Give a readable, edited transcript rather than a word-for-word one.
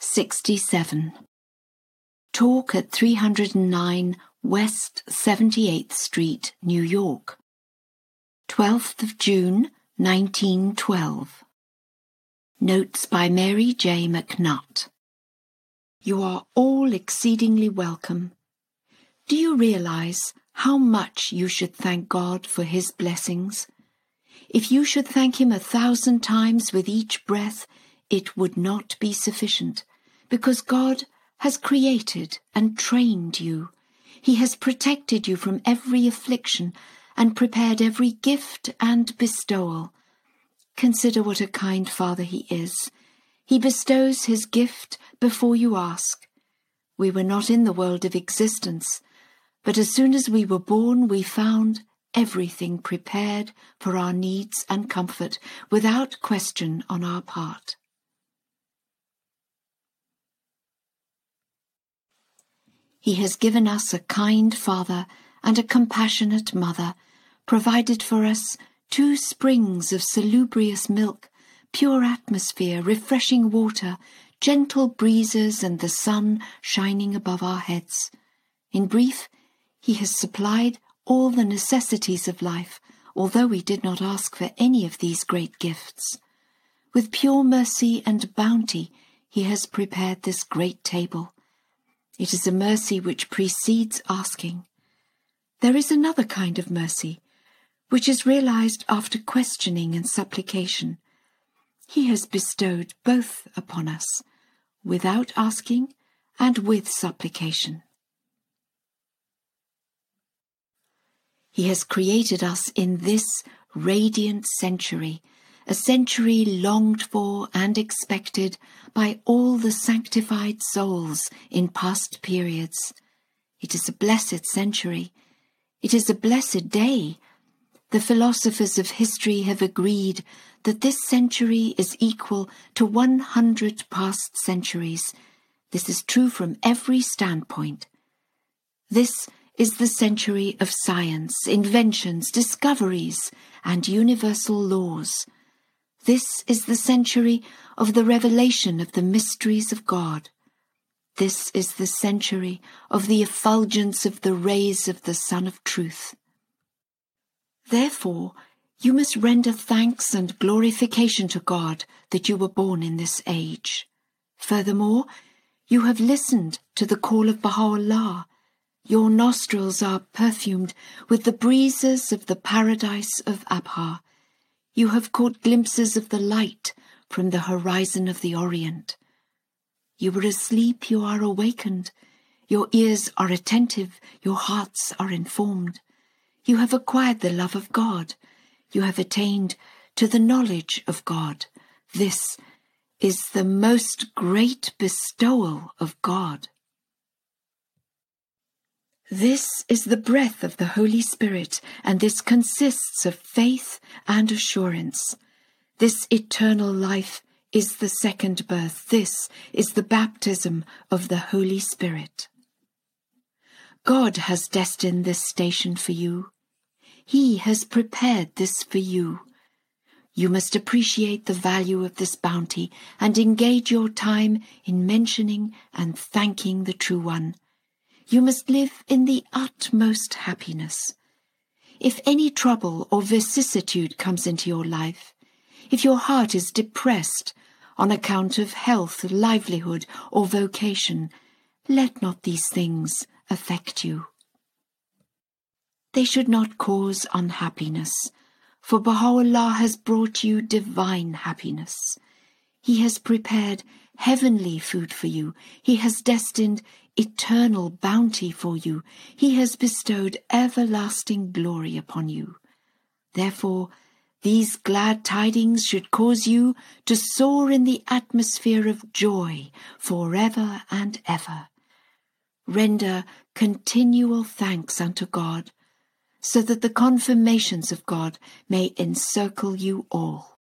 67. Talk at 309 West 78th Street, New York. 12th of June, 1912. Notes by Mary J. McNutt. You are all exceedingly welcome. Do you realize how much you should thank God for His blessings? If you should thank Him 1,000 times with each breath, it would not be sufficient, because God has created and trained you. He has protected you from every affliction and prepared every gift and bestowal. Consider what a kind Father He is. He bestows His gift before you ask. We were not in the world of existence, but as soon as we were born, we found everything prepared for our needs and comfort, without question on our part. He has given us a kind Father and a compassionate Mother, provided for us 2 springs of salubrious milk, pure atmosphere, refreshing water, gentle breezes, and the sun shining above our heads. In brief, He has supplied all the necessities of life, although we did not ask for any of these great gifts. With pure mercy and bounty, He has prepared this great table. It is a mercy which precedes asking. There is another kind of mercy, which is realized after questioning and supplication. He has bestowed both upon us, without asking and with supplication. He has created us in this radiant century, a century longed for and expected by all the sanctified souls in past periods. It is a blessed century. It is a blessed day. The philosophers of history have agreed that this century is equal to 100 past centuries. This is true from every standpoint. This is the century of science, inventions, discoveries, and universal laws. This is the century of the revelation of the mysteries of God. This is the century of the effulgence of the rays of the Sun of Truth. Therefore, you must render thanks and glorification to God that you were born in this age. Furthermore, you have listened to the call of Baha'u'llah. Your nostrils are perfumed with the breezes of the paradise of Abha. You have caught glimpses of the light from the horizon of the Orient. You were asleep, you are awakened. Your ears are attentive, your hearts are informed. You have acquired the love of God. You have attained to the knowledge of God. This is the most great bestowal of God. This is the breath of the Holy Spirit, and this consists of faith and assurance. This eternal life is the second birth. This is the baptism of the Holy Spirit. God has destined this station for you. He has prepared this for you. You must appreciate the value of this bounty and engage your time in mentioning and thanking the True One. You must live in the utmost happiness. If any trouble or vicissitude comes into your life, if your heart is depressed on account of health, livelihood, or vocation, let not these things affect you. They should not cause unhappiness, for Baha'u'llah has brought you divine happiness. He has prepared heavenly food for you. He has destined eternal bounty for you. He has bestowed everlasting glory upon you. Therefore, these glad tidings should cause you to soar in the atmosphere of joy forever and ever. Render continual thanks unto God, so that the confirmations of God may encircle you all.